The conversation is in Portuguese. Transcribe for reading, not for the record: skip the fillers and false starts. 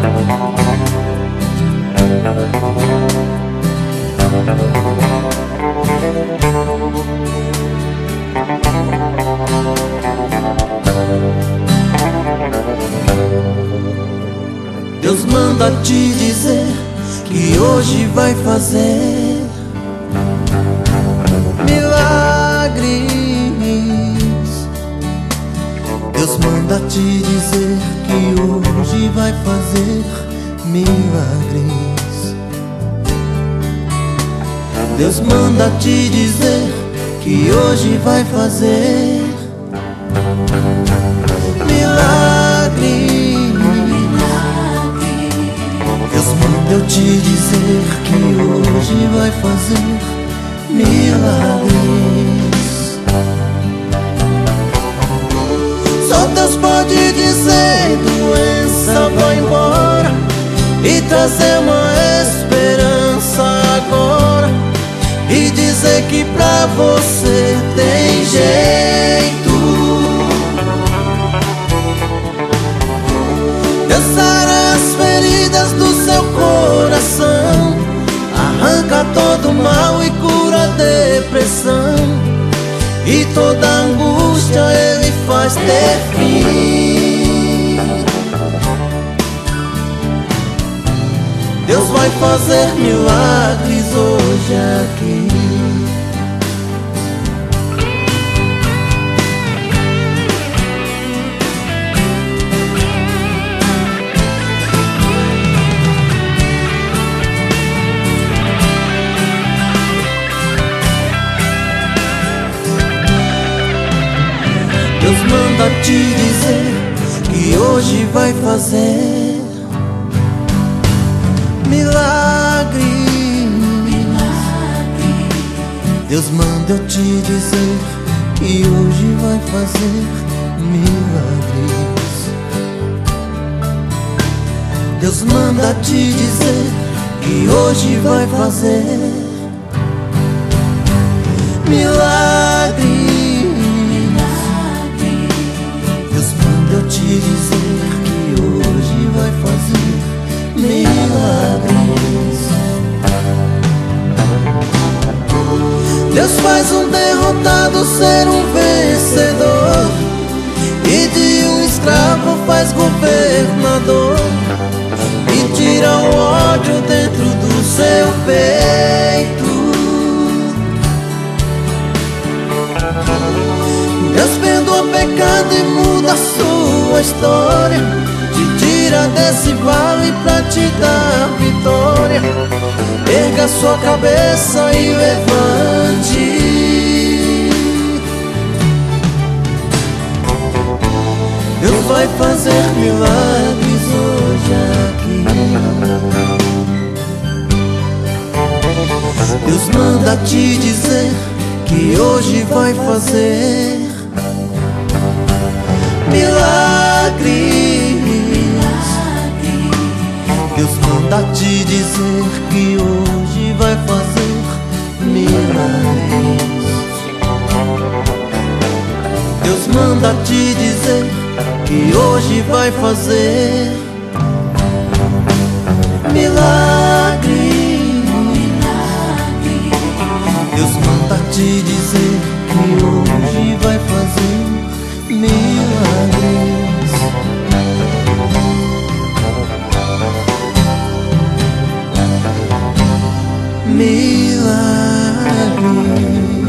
Deus manda te dizer que hoje vai fazer milagres. Deus manda te dizer que hoje vai fazer milagres. Deus manda te dizer que hoje vai fazer milagres. Deus manda eu te dizer que hoje vai fazer milagres. Só Deus pode dizer: doença vai embora, e trazer uma esperança agora, e dizer que pra você tem jeito. Deus sara as feridas do seu coração, arranca todo mal e cura a depressão, e toda angústia Ele faz ter fim. Deus vai fazer milagres hoje aqui. Deus manda te dizer que hoje vai fazer milagres. Deus manda eu te dizer que hoje vai fazer milagres. Deus manda te dizer que hoje vai fazer milagres. Deus manda eu te dizer que hoje vai fazer milagres. Deus faz um derrotado ser um vencedor, e de um escravo faz governador, e tira o ódio dentro do seu peito. Deus perdoa pecado e muda a sua história, te tira desse vale pra te dar vitória. Erga sua cabeça e levante. Deus vai fazer milagres hoje aqui. Deus manda te dizer que hoje vai fazer milagres. Deus manda te dizer que hoje vai fazer milagres. Deus manda te dizer que hoje vai fazer milagres. Deus manda te dizer que hoje vai fazer milagres. Milagres.